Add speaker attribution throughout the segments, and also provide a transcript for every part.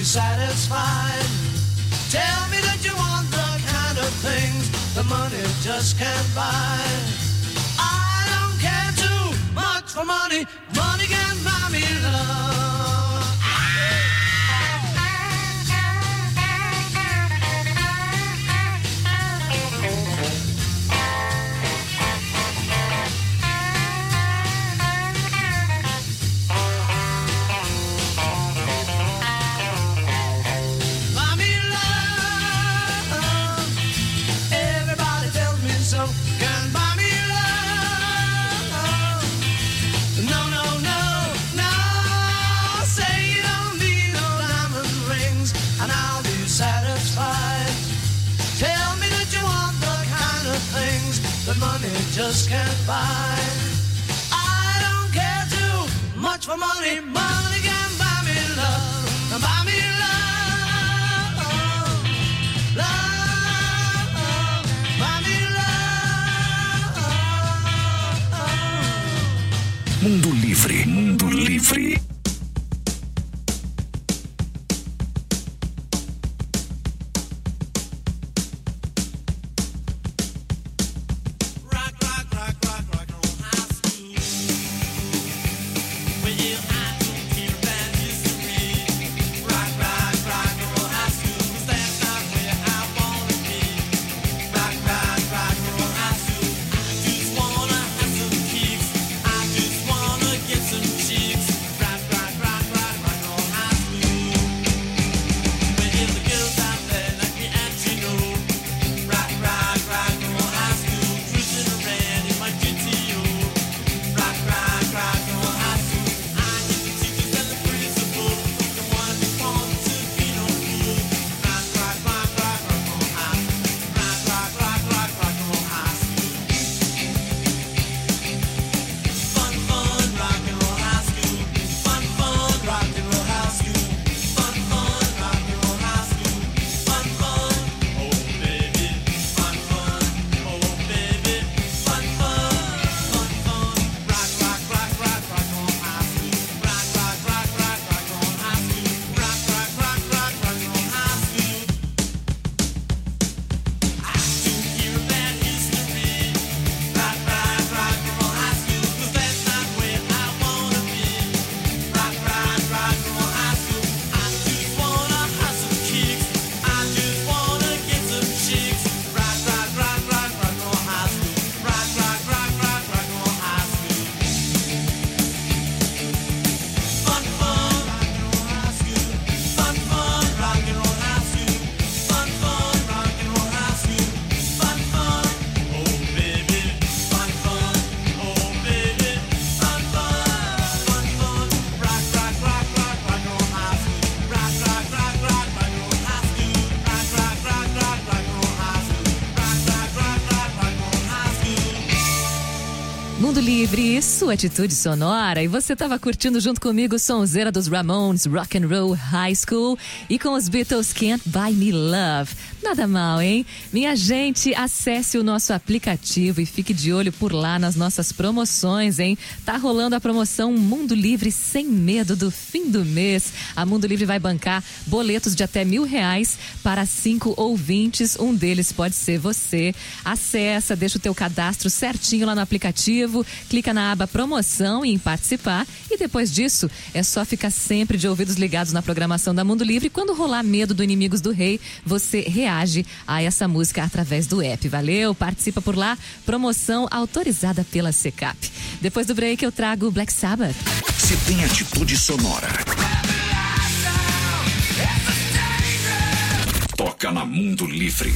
Speaker 1: satisfied. Tell me that you want the kind of things the money just can't buy. I don't care too much for money. Money can buy me love. Money just can't buy. I don't care too much for money. Money can buy me love. Buy me love. Love. Buy me love.
Speaker 2: Mundo Livre. Mundo Livre.
Speaker 3: Mundo Livre, sua atitude sonora. E você estava curtindo junto comigo sonzeira dos Ramones, Rock and Roll High School, e com os Beatles, Can't Buy Me Love. Nada mal, hein? Minha gente, acesse o nosso aplicativo e fique de olho por lá nas nossas promoções, hein? Tá rolando a promoção Mundo Livre Sem Medo do fim do mês. A Mundo Livre vai bancar boletos de até R$1.000 para 5 ouvintes. Um deles pode ser você. Acessa, deixa o teu cadastro certinho lá no aplicativo, clica na aba promoção e em participar. E depois disso, é só ficar sempre de ouvidos ligados na programação da Mundo Livre. Quando rolar Medo do Inimigos do Rei, você reage a essa música através do app. Valeu? Participa por lá. Promoção autorizada pela Secap. Depois do break eu trago Black Sabbath.
Speaker 2: Se tem atitude sonora, toca na Mundo Livre.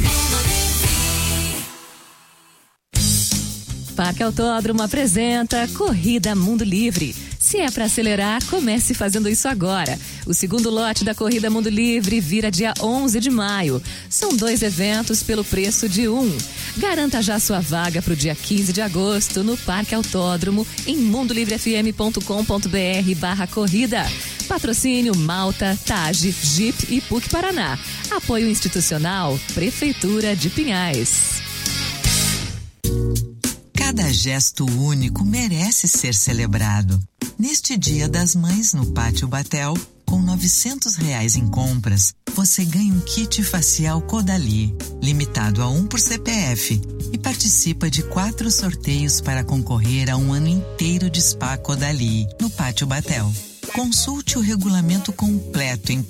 Speaker 3: Parque Autódromo apresenta Corrida Mundo Livre. Se é para acelerar, comece fazendo isso agora. O segundo lote da Corrida Mundo Livre vira dia 11 de maio. São 2 eventos pelo preço de um. Garanta já sua vaga para o dia 15 de agosto no Parque Autódromo em mundolivrefm.com.br/corrida. Patrocínio Malta, TAG, Jeep e PUC Paraná. Apoio institucional, Prefeitura de Pinhais.
Speaker 4: Cada gesto único merece ser celebrado. Neste Dia das Mães no Pátio Batel, Com R$900 em compras, você ganha um kit facial Caudalie, limitado a 1 por CPF, e participa de 4 sorteios para concorrer a um ano inteiro de spa Caudalie, no Pátio Batel. Consulte o regulamento completo em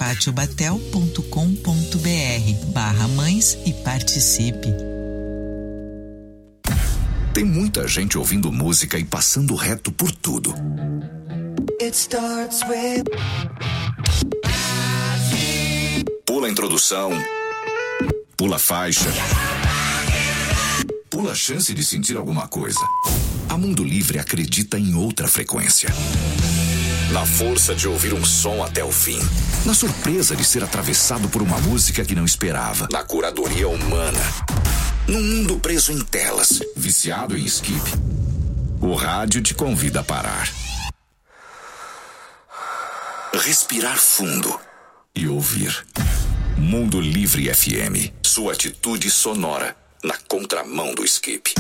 Speaker 4: patiobatel.com.br/mães e participe.
Speaker 2: Tem muita gente ouvindo música e passando reto por tudo. Pula a introdução. Pula a faixa. Pula a chance de sentir alguma coisa. A Mundo Livre acredita em outra frequência. Na força de ouvir um som até o fim. Na surpresa de ser atravessado por uma música que não esperava. Na curadoria humana. Num mundo preso em telas, viciado em skip. O rádio te convida a parar. Respirar fundo e ouvir. Mundo Livre FM. Sua atitude sonora na contramão do skip.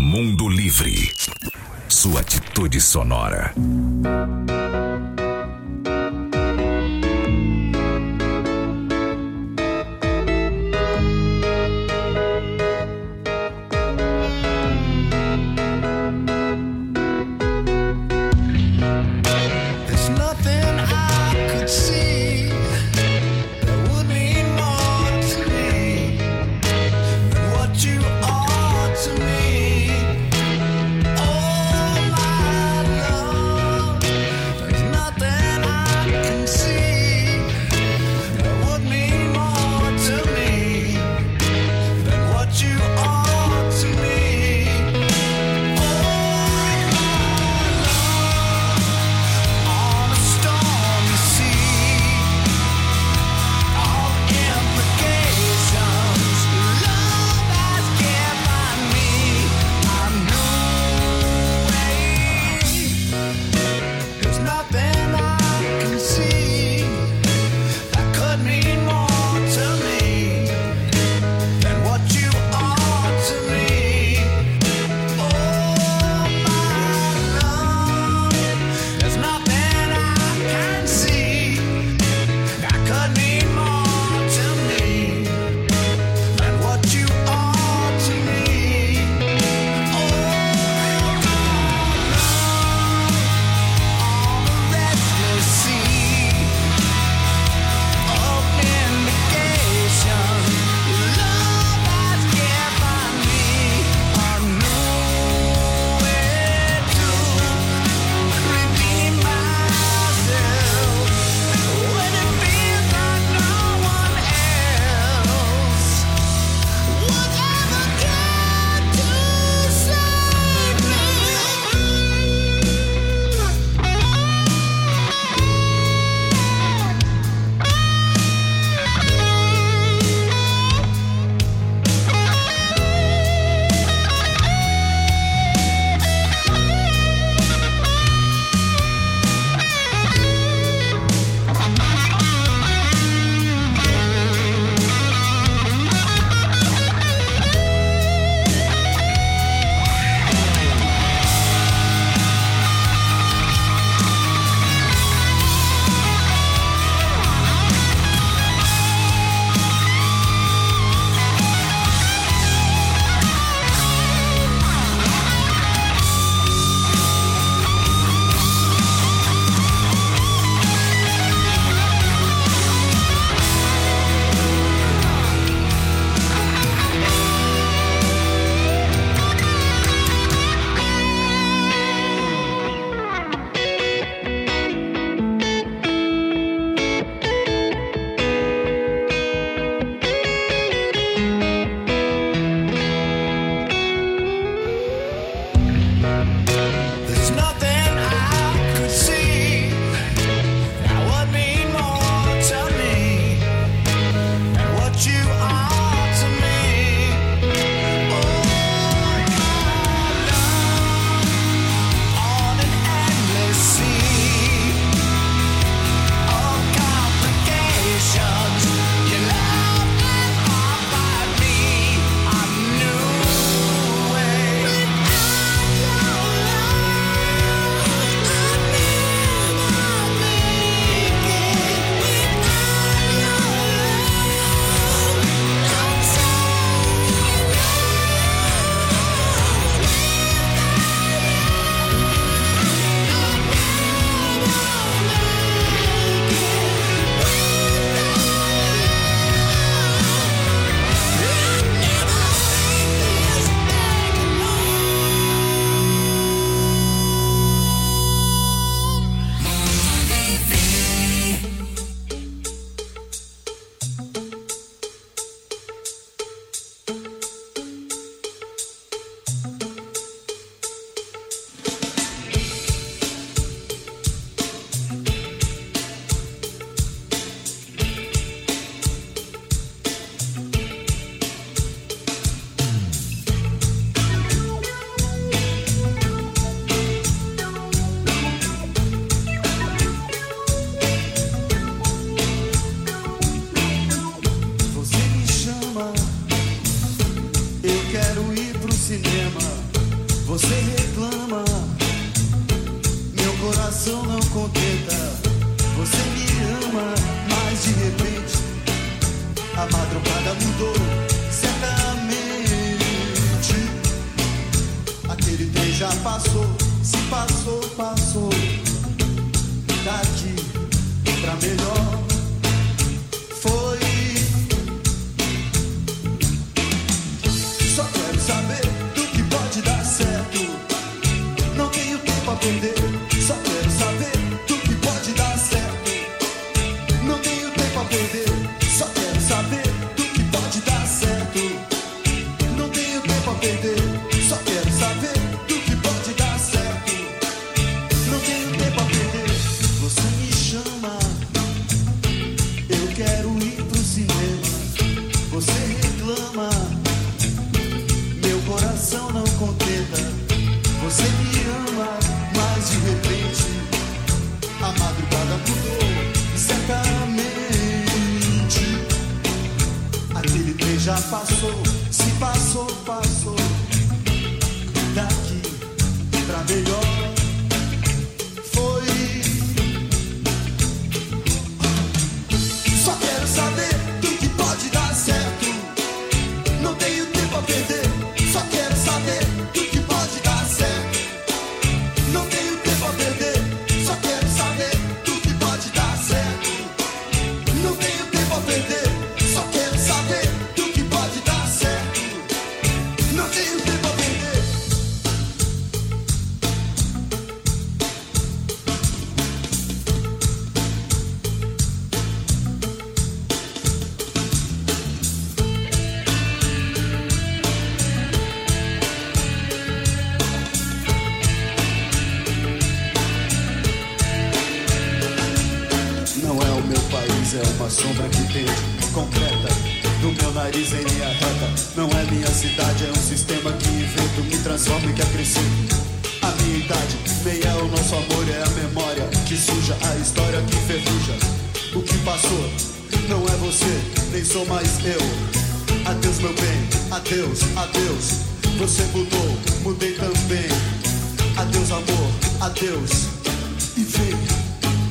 Speaker 2: Mundo Livre. Sua atitude sonora.
Speaker 5: Você reclama, meu coração não contenta. Você me ama, mas de repente a madrugada mudou certamente. Aquele trem já passou, se passou, passou. Daqui pra melhor foi. Só quero saber do que pode dar certo. Não tenho tempo a perder. Só quero saber do que pode dar certo. Não tenho tempo a perder. Só quero saber do que pode dar certo. Não tenho tempo a perder. Só quero saber do que pode dar certo. Não tenho tempo a perder. Você me chama, eu quero ir pro cinema. Você reclama, meu coração não contenta. Você me ama, mas de repente a madrugada mudou certamente. Aquele trem já passou, se passou, passou. Daqui pra melhor foi. Só quero saber do que pode dar certo. Não tenho tempo a perder. Só quero saber do que pode dar certo. Não tenho tempo a perder. Só quero saber do que pode dar certo. Não tenho tempo a perder. Só quero saber do que pode dar certo. Não tenho tempo a perder. Não é o meu país, é uma sombra que pende, concreta, do meu nariz em linha reta. Não é minha cidade, é um sistema que invento, me transforma e que acrescento. A minha idade, nem é o nosso amor, é a memória que suja, a história que ferruja. O que passou não é você, nem sou mais eu. Adeus meu bem, adeus, adeus. Você mudou, mudei também. Adeus amor, adeus. E vem.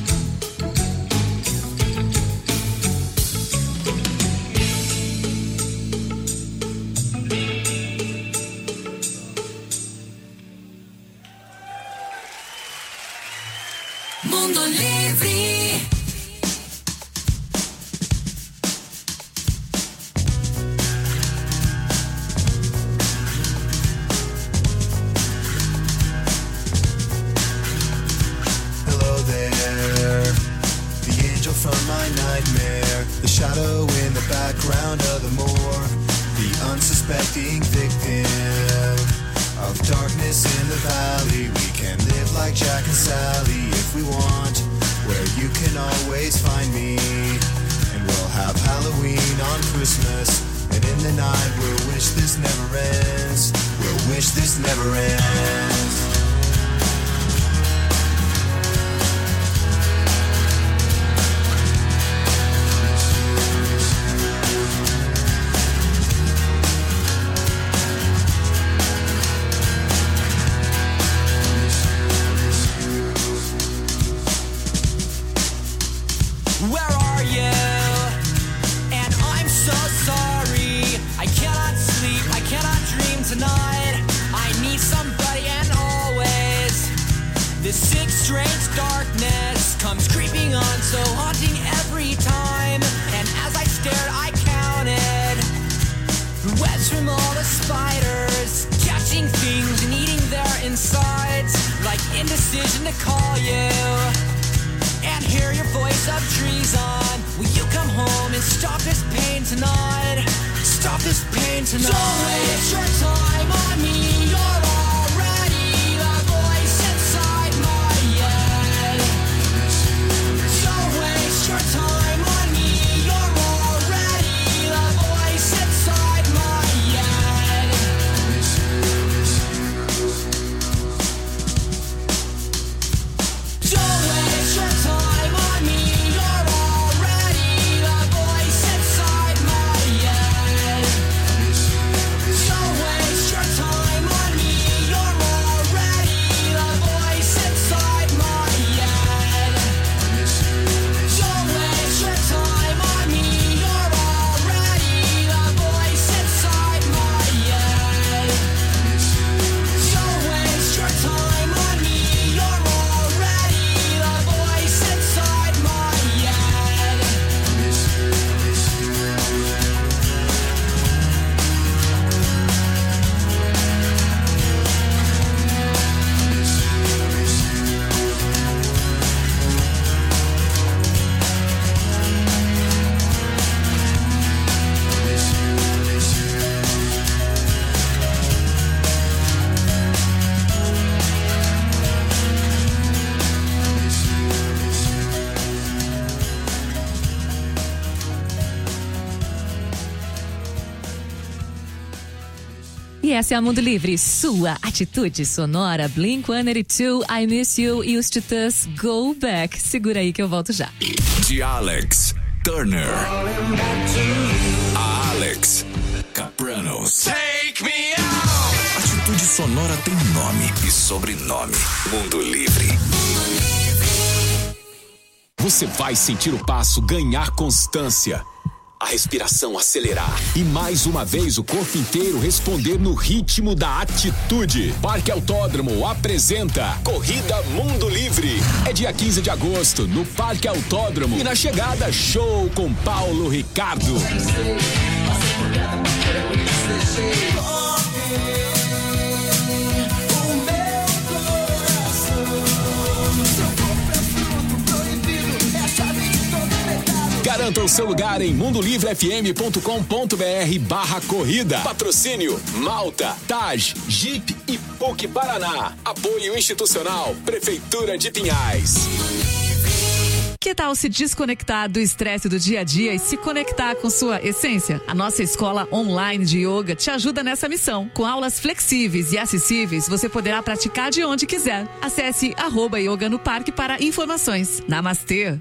Speaker 1: Mundo Livre.
Speaker 5: Hello there, the angel from my nightmare, the shadow in the background of the morgue, the unsuspecting victim of darkness in the valley. We can live like Jack and Sally if we want, where you can always find me. And we'll have Halloween on Christmas, and in the night we'll wish this never ends. We'll wish this never ends.
Speaker 1: Where are you? And I'm so sorry. I cannot sleep, I cannot dream tonight. I need somebody and always. This sick, strange darkness comes creeping on, so haunting every time. And as I stared, I counted the webs from all the spiders, catching things and eating their insides. Like indecision to call you and hear your voice of treason. Will you come home and stop this pain tonight? Stop this pain tonight. Don't waste your time on me. You're already the voice inside my head. Don't waste your time on me. You're already the voice inside my head. Don't waste your time on me. You're already the voice inside my head. Don't waste
Speaker 3: Essa é a Mundo Livre, sua atitude sonora. Blink-182, I Miss You e os Titãs Go Back. Segura aí que eu volto já.
Speaker 2: De Alex Turner. A Alex Capranos.
Speaker 1: Take me out.
Speaker 2: Atitude sonora tem nome e sobrenome. Mundo Livre.
Speaker 6: Você vai sentir o passo ganhar constância, a respiração acelerar e mais uma vez o corpo inteiro responder no ritmo da atitude. Parque Autódromo apresenta Corrida Mundo Livre. É dia 15 de agosto no Parque Autódromo e na chegada show com Paulo Ricardo. Garanta o seu lugar em mundolivrefm.com.br/corrida. Patrocínio Malta, Taj, Jeep e PUC Paraná. Apoio institucional Prefeitura de Pinhais.
Speaker 7: Que tal se desconectar do estresse do dia a dia e se conectar com sua essência? A nossa escola online de yoga te ajuda nessa missão. Com aulas flexíveis e acessíveis, você poderá praticar de onde quiser. Acesse @yoga no parque para informações. Namastê!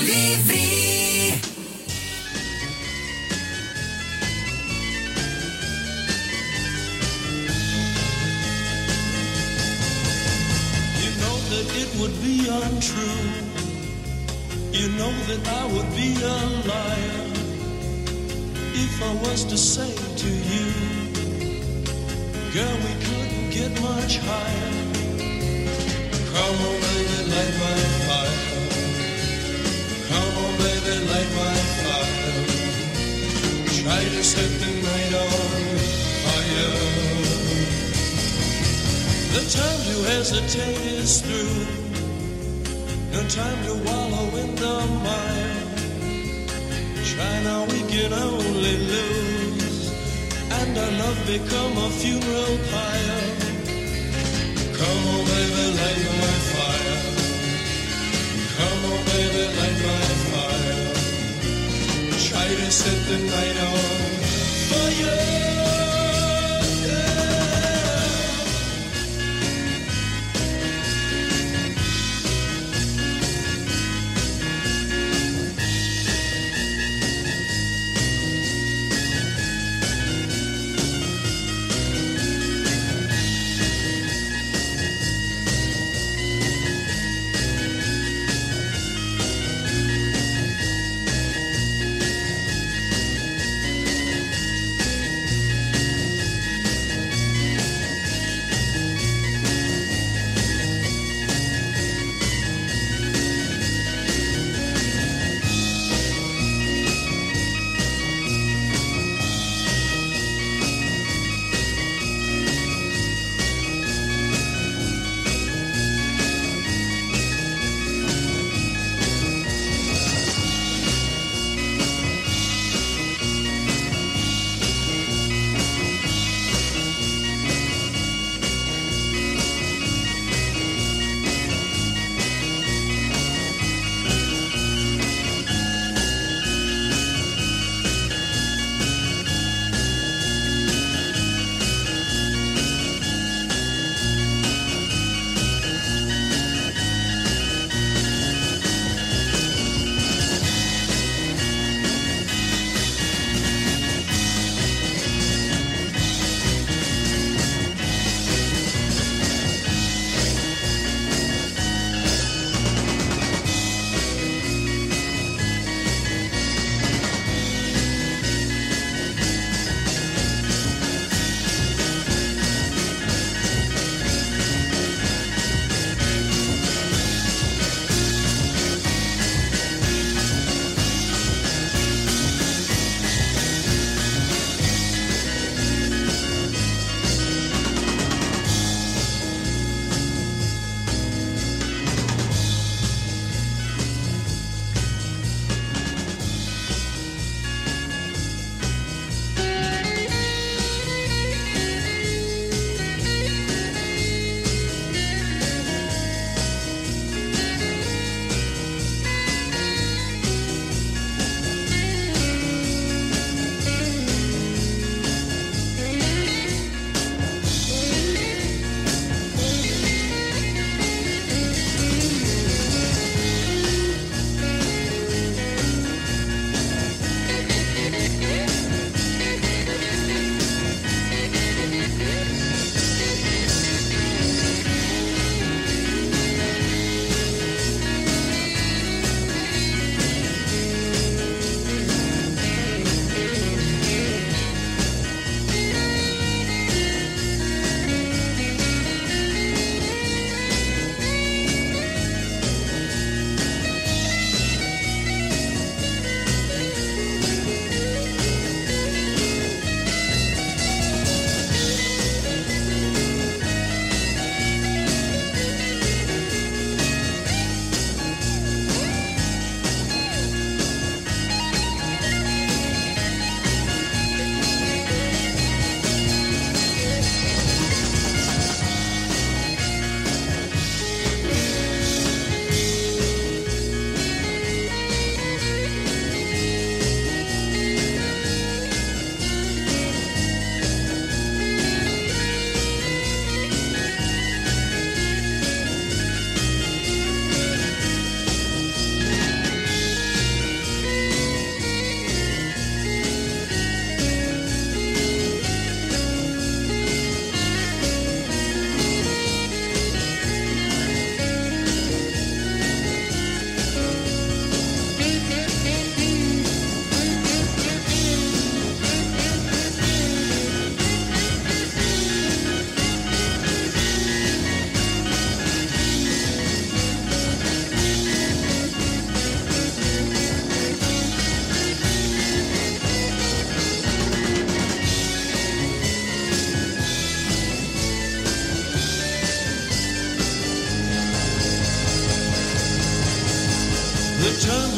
Speaker 1: Livre.
Speaker 5: You know that it would be untrue. You know that I would be a liar if I was to say to you, girl, we couldn't get much higher. Come on, baby, light my fire. Come on, baby, light my fire. Try to set the night on fire. The time to hesitate is through. No time to wallow in the mire. Try now, we can only lose, and our love become a funeral pyre. Come on, baby, light my fire. Come on, baby, light my fire. Try to set the night on fire.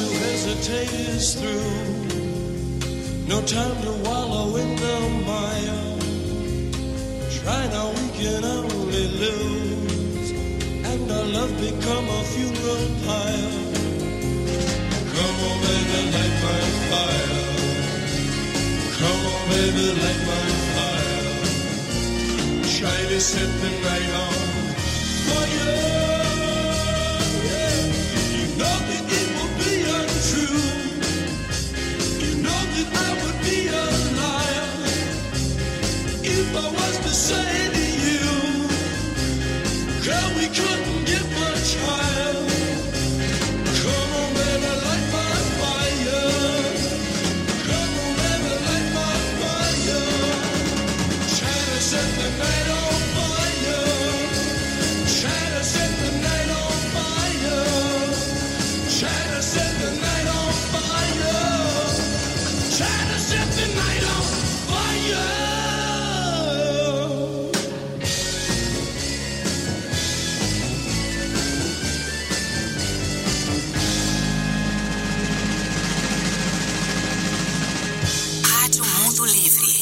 Speaker 5: to hesitate is through. No time to wallow in the mire. Try now, we can only lose, and our love become a funeral pyre. Come on, baby, light my fire. Come on, baby, light my fire. Try to set the night on fire. You know that it will be untrue. You know that I would be a liar if I was to say to you, girl, we couldn't get much higher. Come on, baby, light my fire. Come on, baby, light my fire. Try to set the night on fire. Try to set the night on fire. Try to set the night on fire. Try to set the night on fire.
Speaker 4: Rádio Mundo Livre.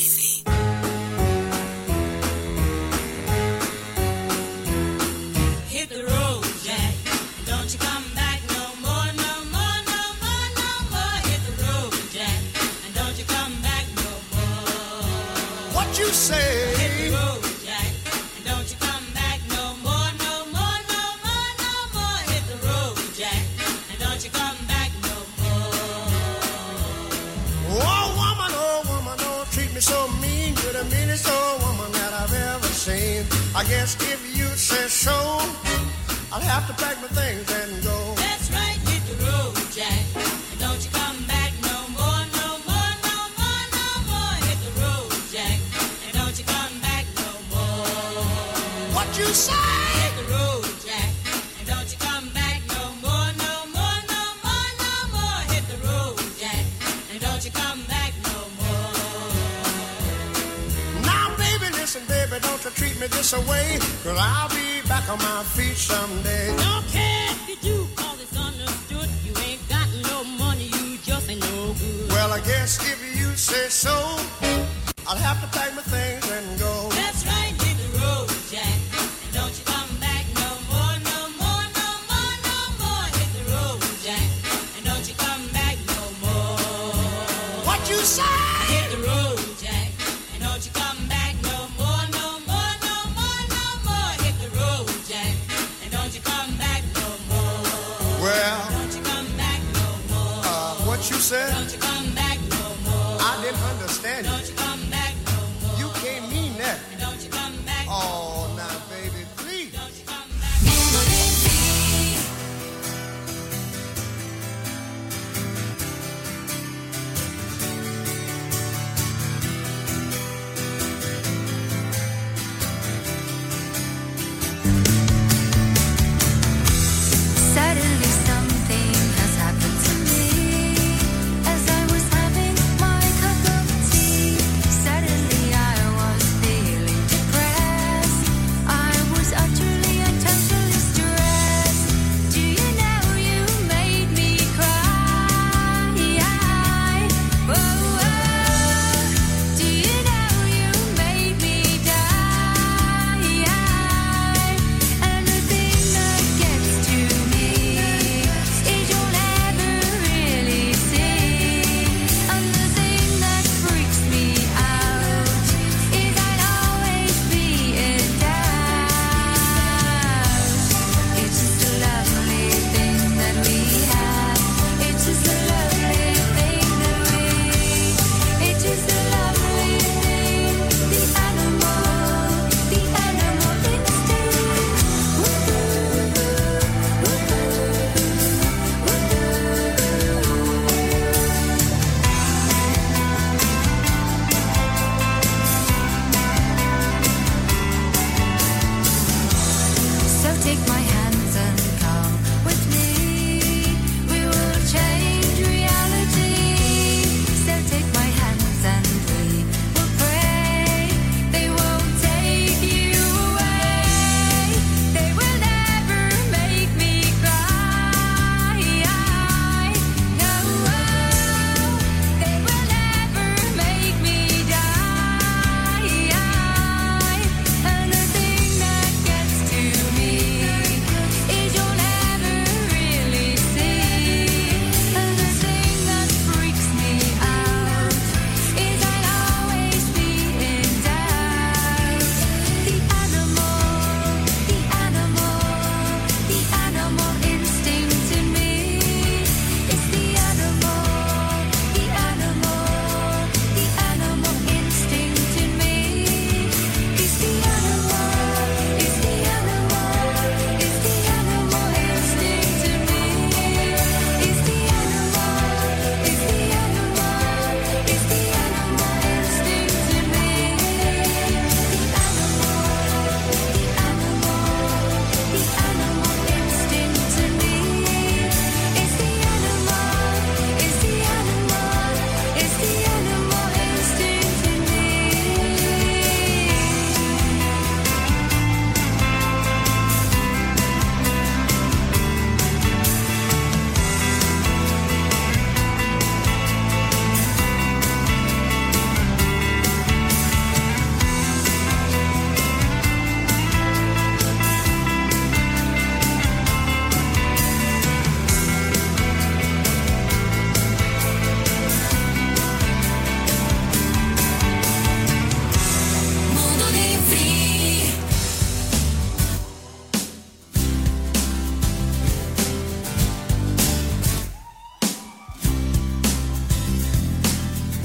Speaker 1: Hit the road, Jack. Don't you come back no more, no more, no more, no more. Hit the road, Jack. And don't you come back no more.
Speaker 5: What you say?
Speaker 1: Hit the road, Jack. And don't you come back no more, no more, no more, no more. Hit the road, Jack. And don't you come back no more.
Speaker 5: Oh woman, don't treat me so mean. You're the meanest old woman that I've ever seen. I guess if you say so, I'll have to pack my things and go.
Speaker 1: That's right, hit the road, Jack. And don't you come back no more, no more, no more, no more. Hit the road, Jack. And don't you come back no more.
Speaker 5: What you say?
Speaker 1: Hit the road, Jack. And don't you come back no more, no more, no more, no more. Hit the road, Jack. And don't you come back no more.
Speaker 5: Now, baby, listen, baby, don't you treat me this away, 'cause I'll be back on my feet someday.
Speaker 1: Don't care if you do, 'cause it's understood. You ain't got no money, you just ain't no good.
Speaker 5: Well, I guess if you say so, I'll have to pack my things and go.
Speaker 1: That's right, hit the road, Jack. And don't you come back no more, no more, no more, no more. Hit the road, Jack. And don't you come back no more.
Speaker 5: What you say?
Speaker 1: Hit the road, Jack. And don't you come back no more, no more, no more, no more. Hit the road, Jack. And don't you come back no more.
Speaker 5: Well,
Speaker 1: Don't you come back no more.
Speaker 5: what you said?
Speaker 1: Don't you come back no more.
Speaker 5: I didn't understand
Speaker 1: Don't
Speaker 5: you.
Speaker 1: you come back no more.
Speaker 5: You can't mean that.
Speaker 1: And don't you come back no more.
Speaker 5: Oh, now, baby, please.
Speaker 1: Don't you come back.
Speaker 8: Suddenly something has happened to me as I was having my cup of tea.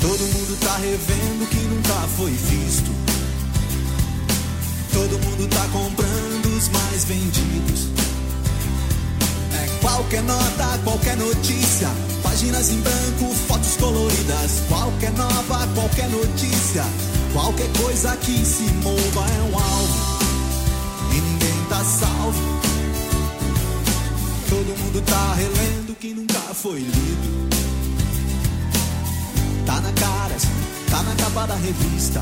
Speaker 5: Todo mundo tá revendo o que nunca foi visto. Todo mundo tá comprando os mais vendidos. É qualquer nota, qualquer notícia, páginas em branco, fotos coloridas. Qualquer nova, qualquer notícia, qualquer coisa que se mova é um alvo e ninguém tá salvo. Todo mundo tá relendo o que nunca foi lido. Tá na cara, tá na capa da revista.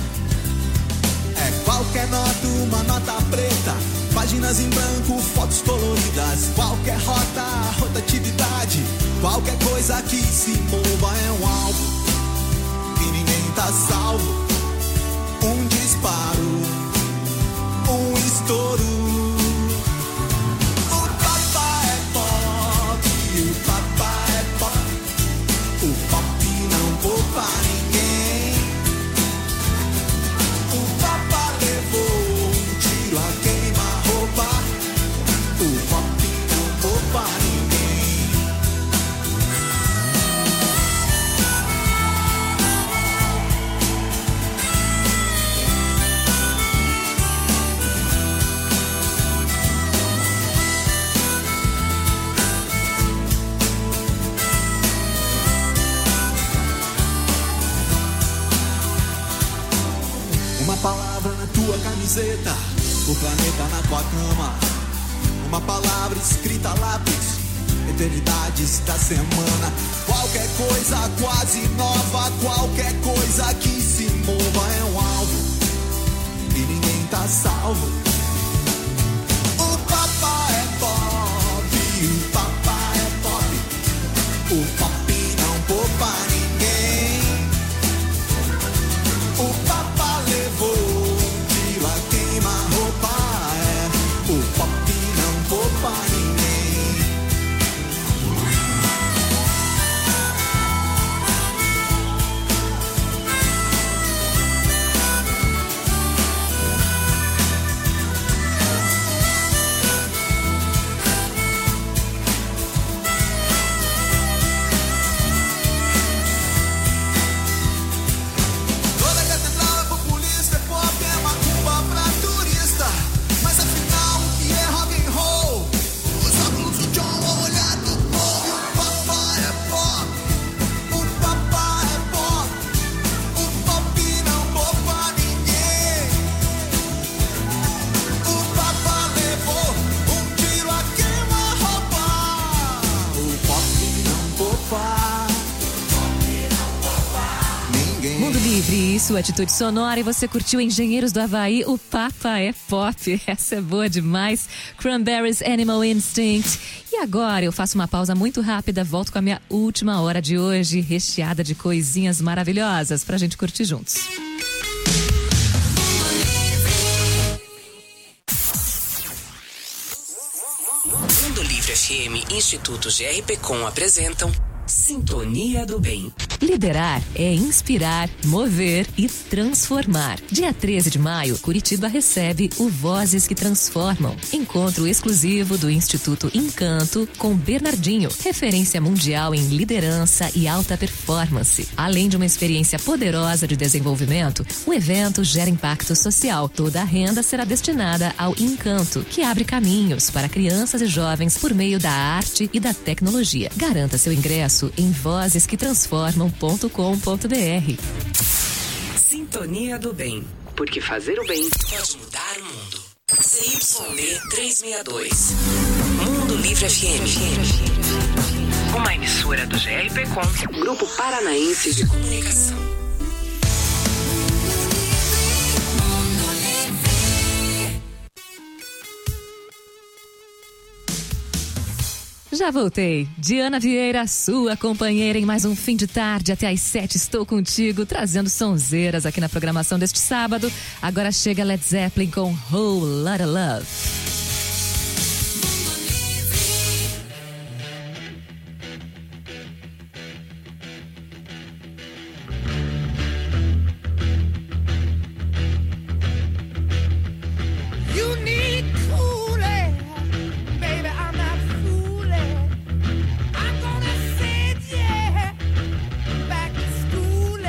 Speaker 5: É qualquer nota, uma nota preta, páginas em branco, fotos coloridas. Qualquer rota, rotatividade, qualquer coisa que se mova é um alvo e ninguém tá salvo. Um disparo, um estouro. O papá é pop, o papá é pop. O pop não poupa ninguém. O papá levou um tiro a queima-roupa. O pop não poupa ninguém. Uma palavra na tua camiseta, o planeta na tua cama. Uma palavra escrita a lápis, eternidades da semana. Qualquer coisa quase nova, qualquer coisa que se mova é um alvo e ninguém tá salvo. O papá é pop, o papá é pop. O pop não poupa ninguém. O papá levou um tiro a queima-roupa. É, o pop não poupa ninguém. Toda catedral é populista, é pop, é macumba pra turista. Mas afinal o que é rock and roll? Os óculos do John, o olhar do povo. O papá é pop, o papá é pop. O pop não poupa ninguém. O papá levou um tiro a queima-roupa. O pop não poupa ninguém.
Speaker 3: Mundo Livre, isso, atitude sonora. E você curtiu Engenheiros do Havaí, o Papa é Pop. Essa é boa demais. Cranberries, Animal Instinct. E agora eu faço uma pausa muito rápida, volto com a minha última hora de hoje, recheada de coisinhas maravilhosas pra gente curtir juntos.
Speaker 9: Mundo Livre FM, Instituto GRPcom apresentam Sintonia do Bem.
Speaker 3: Liderar é inspirar, mover e transformar. Dia 13 de maio, Curitiba recebe o Vozes que Transformam. Encontro exclusivo do Instituto Encanto com Bernardinho, referência mundial em liderança e alta performance. Além de uma experiência poderosa de desenvolvimento, o evento gera impacto social. Toda a renda será destinada ao Encanto, que abre caminhos para crianças e jovens por meio da arte e da tecnologia. Garanta seu ingresso em vozesquetransformam.com.br.
Speaker 9: Sintonia do Bem, porque fazer o bem pode mudar o mundo. CYD 362. Mundo Livre FM. Uma emissora do GRPcom, Grupo Paranaense de Comunicação.
Speaker 3: Já voltei. Diana Vieira, sua companheira em mais um fim de tarde. Até às 7 estou contigo, trazendo sonzeiras aqui na programação deste sábado. Agora chega Led Zeppelin com Whole Lotta Love.
Speaker 1: You need cooling, baby. I'm not fooling. I'm gonna send you back to school.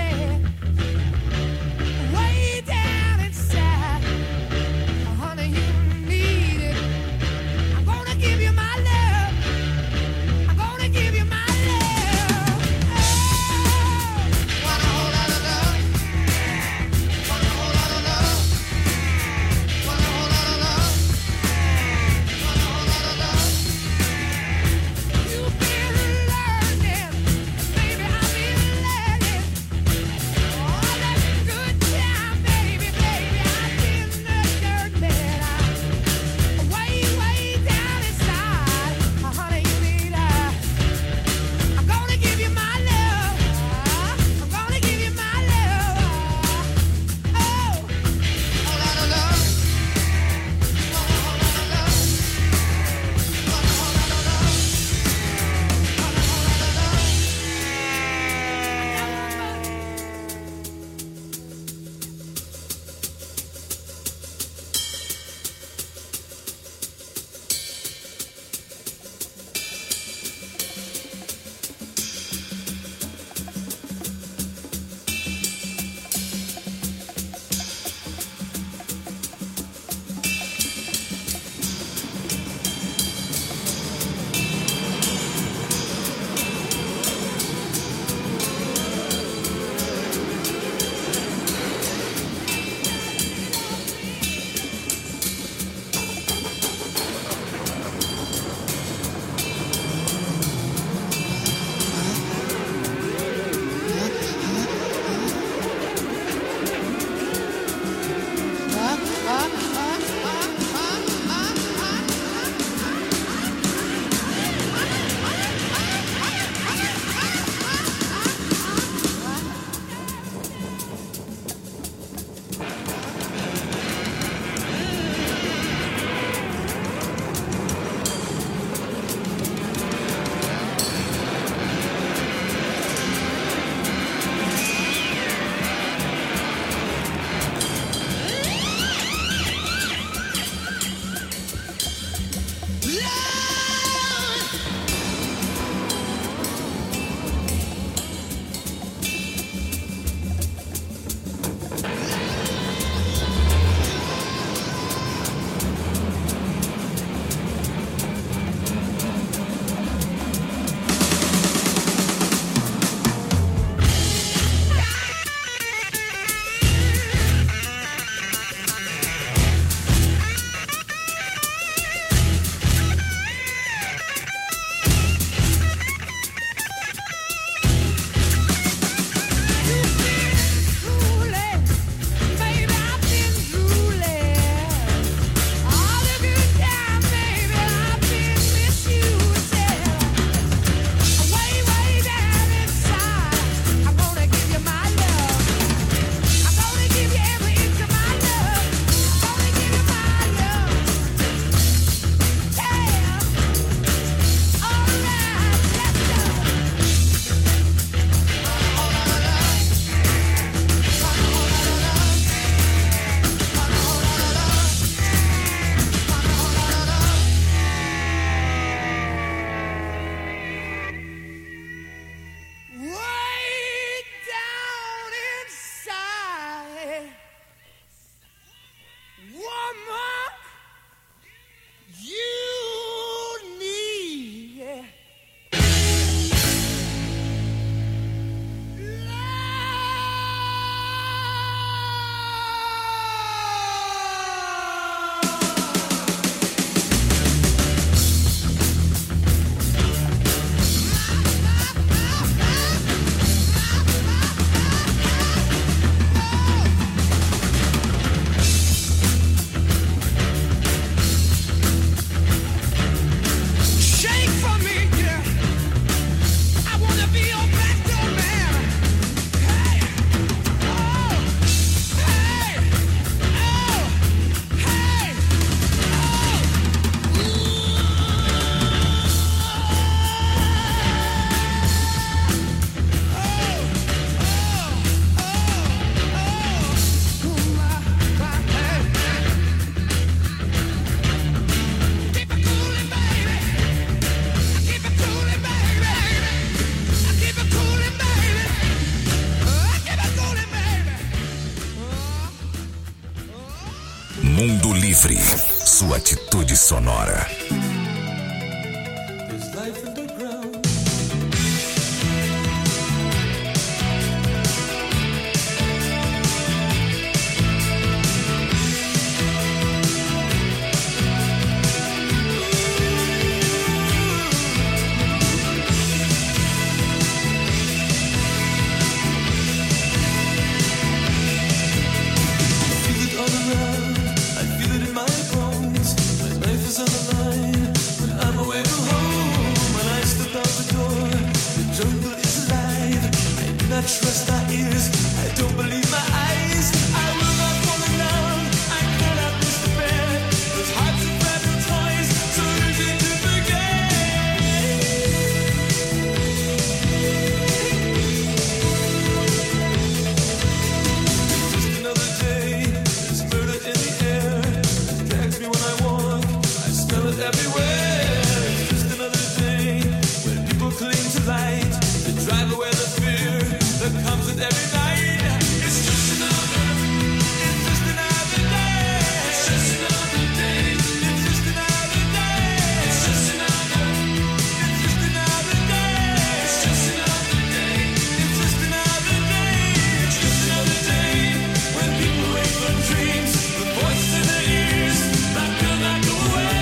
Speaker 2: Mundo Livre, sua atitude sonora.
Speaker 5: There's life underground. Trust our ears, I don't believe my eyes. I will not fall down, I cannot despair. Those hearts are fragile toys, so easy to forget. Just another day, there's murder in the air. It drags me when I walk, I smell it everywhere. Just another day, when people cling to light, they drive away the fear that comes with every night. It's just another day. It's just another day. It's just another day. It's just another day. It's just another day. It's just another day. It's just another day. When people wake from dreams, the voices in their ears that will not go away.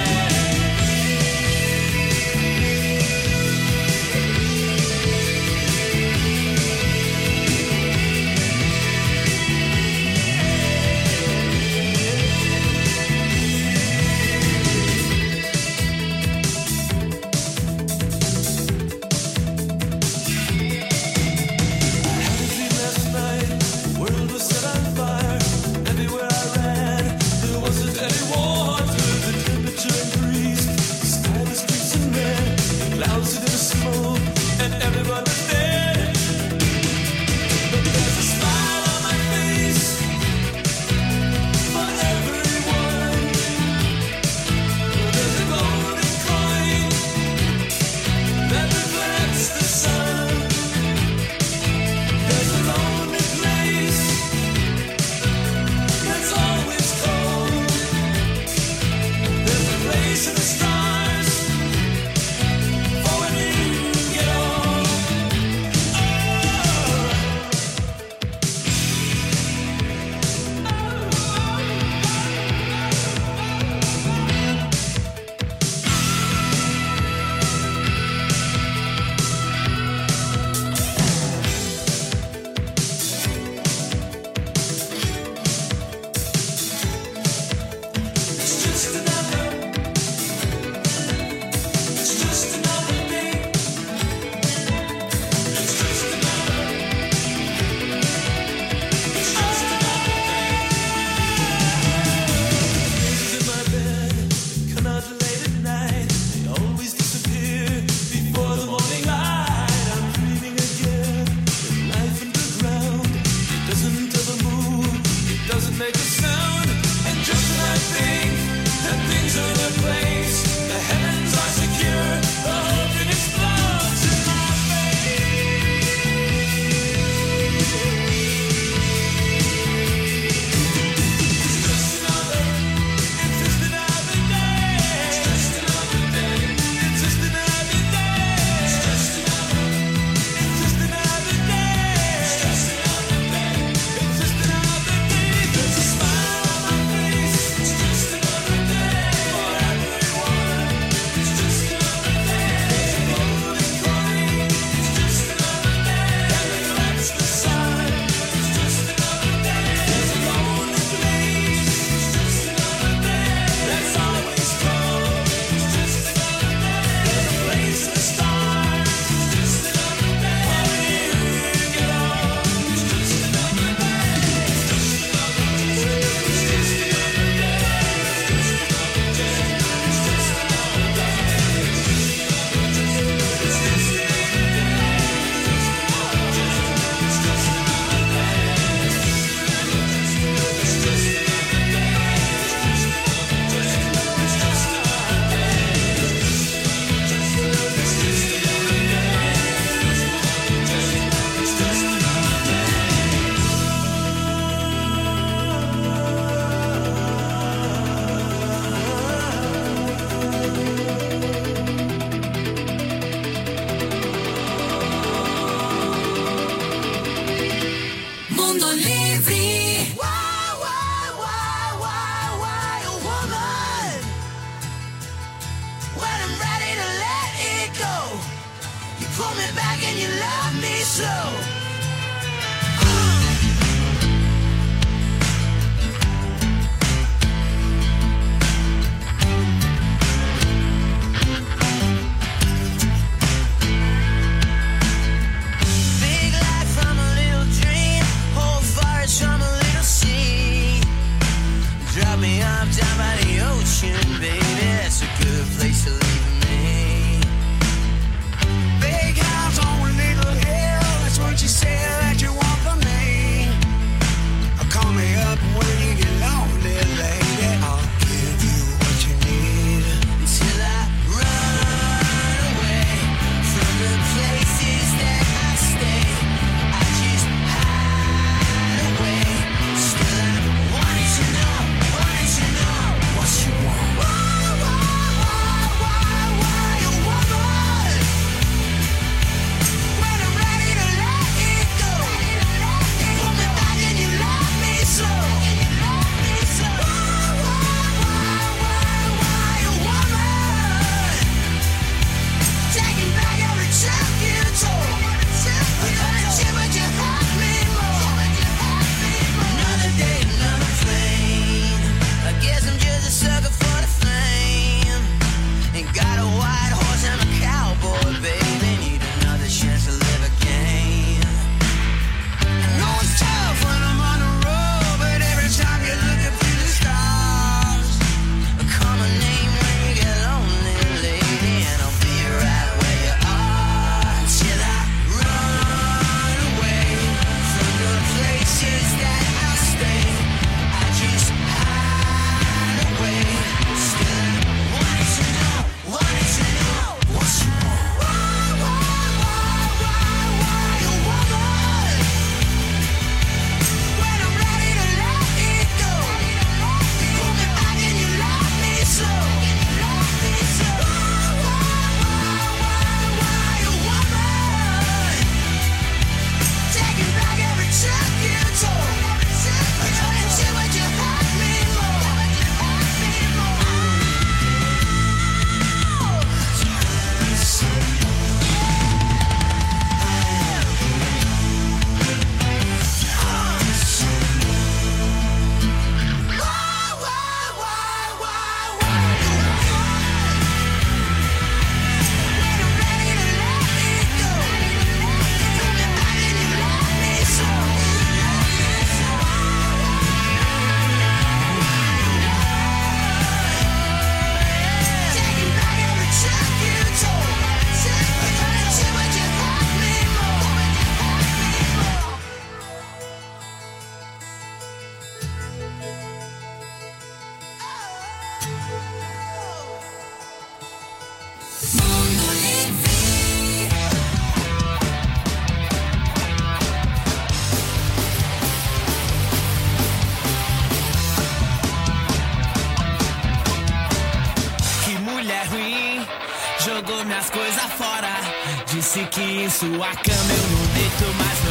Speaker 1: as coisas fora. Disse que em sua cama eu não deito, mas